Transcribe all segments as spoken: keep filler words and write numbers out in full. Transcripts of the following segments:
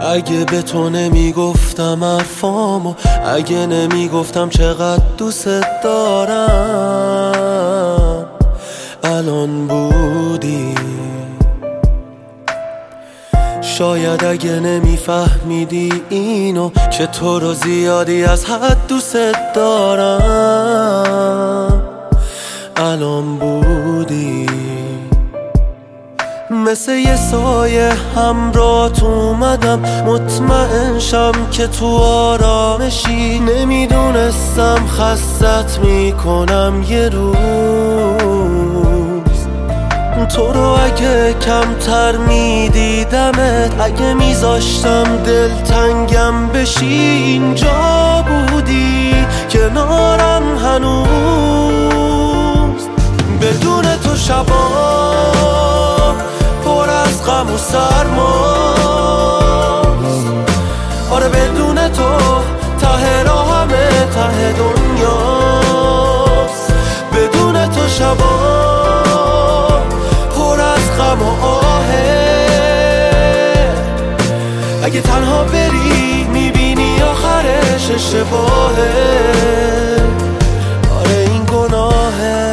اگه به تو نمیگفتم حرفامو، اگه نمیگفتم چقدر دوست دارم، الان بودی. شاید اگه نمیفهمیدی اینو که تو رو زیادی از حد دوست دارم، الان بودی. مثل یه سایه همراهت اومدم، مطمئن شم که تو آرامشی. نمیدونستم خستت میکنم یه روز. تو رو اگه کمتر میدیدمت، اگه میذاشتم دلتنگم بشی، اینجا بودی کنارم هنوز. بدون تو شبا پر از غم و سرماست. آره بدون تو ته راه همه ته دنیاست. بدون تو شبا پر از غم و آهه. اگه تنها بری میبینی آخرش اشتباهه. آره این گناهه.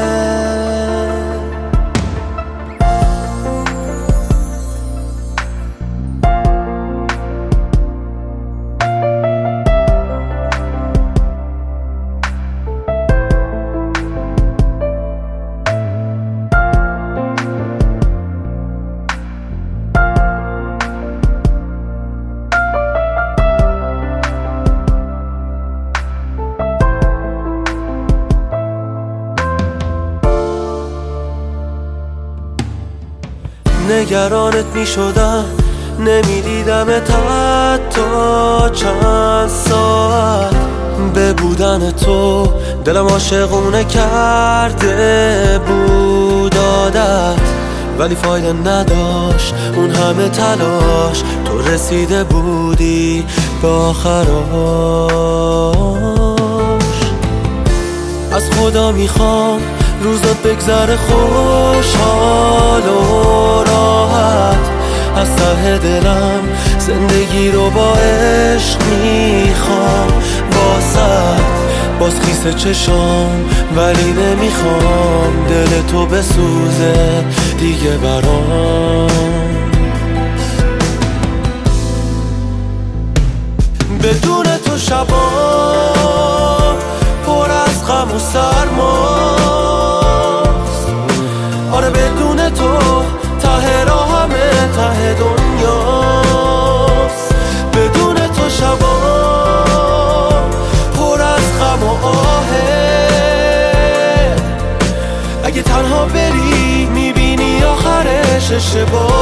نگرانت می شدم، نمیدیدمت حتی چند ساعت. به بودن تو دلم عاشقونه کرده بود عادت، ولی فایده نداشت اون همه تلاش. تو رسیده بودی به آخراش. از خدا میخوام روزات بگذره خوشحال و راحت. از ته دلم زندگی رو با عشق میخوام واسه. باز خیس چشام ولی نمیخوام دل تو بسوزه دیگه برام. بدون تو شبا پر از غم و سرماست. آره بدون تو ته راه همه ته دنیاست. بدون تو شبا پر از غم و آهه. اگه تنها بری میبینی آخرش اشتباه.